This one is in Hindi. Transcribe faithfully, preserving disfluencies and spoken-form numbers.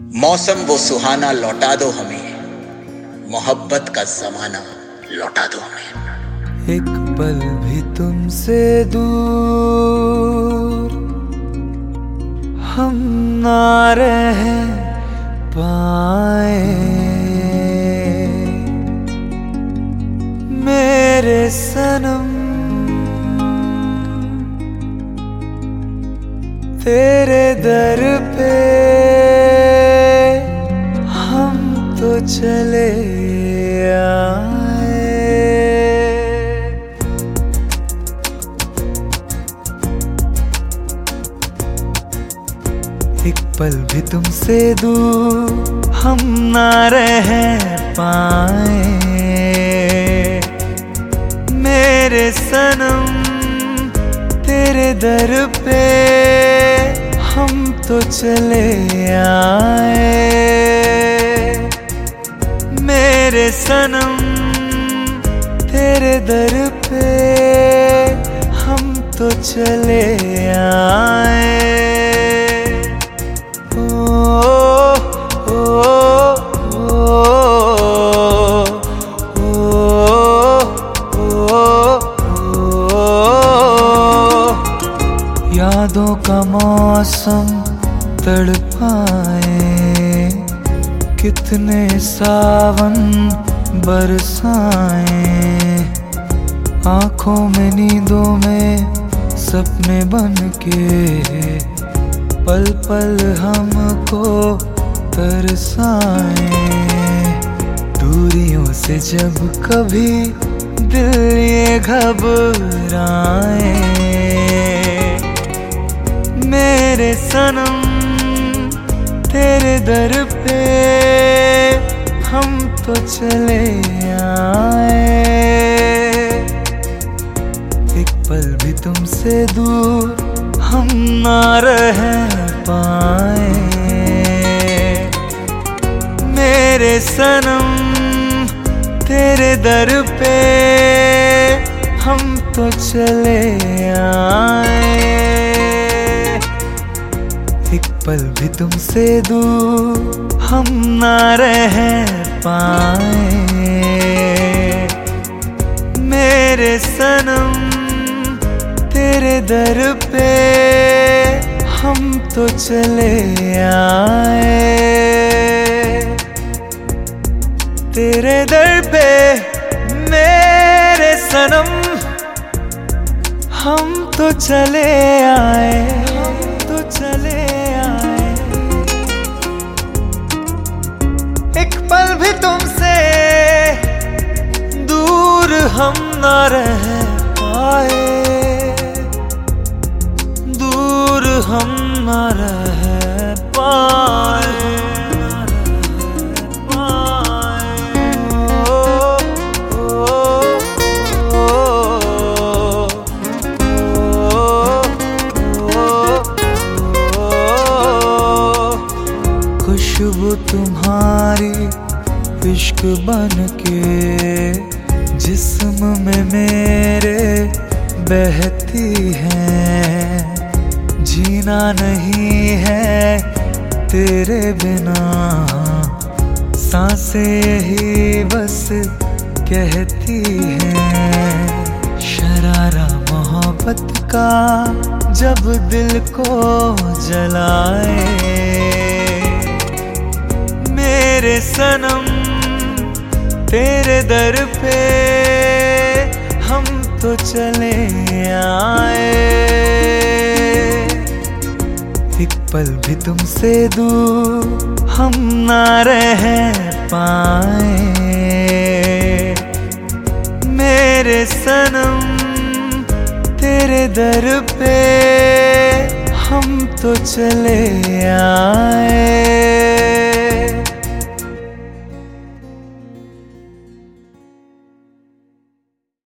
मौसम वो सुहाना लौटा दो हमें, मोहब्बत का जमाना लौटा दो हमें। एक पल भी तुमसे दूर हम ना रह पाए, मेरे सनम तेरे दर पे हम तो चले आए। एक पल भी तुमसे दूर हम ना रह पाए, मेरे सनम तेरे दर पे हम तो चले आए। मेरे सनम तेरे दर पे हम तो चले आए। ओ, ओ, ओ, यादों का मौसम तड़पाए, कितने सावन बरसाए, आँखों में नींदों में सपने बन के पल पल हमको तरसाए। दूरियों से जब कभी दिल ये घबराए, मेरे सनम तेरे दर पे हम तो चले आए। एक पल भी तुमसे दूर हम ना रह पाए, मेरे सनम तेरे दर पे हम तो चले आए। एक पल भी तुमसे दूर हम ना रह पाए, मेरे सनम तेरे दर पे हम तो चले आए। तेरे दर पे मेरे सनम हम तो चले आए, हम तो चले आए। एक पल भी तुमसे दूर हम ना रह पाए, दूर हम ना रह पाए। खुशबू तुम्हारी इश्क बन के जिस्म में मेरे बहती है, जीना नहीं है तेरे बिना, सांसें ही बस कहती हैं। शरारा मोहब्बत का जब दिल को जलाए, मेरे सनम तेरे दर पे हम तो चले आए। एक पल भी तुमसे दूर हम ना रह पाए, मेरे सनम तेरे दर पे हम तो चले आए।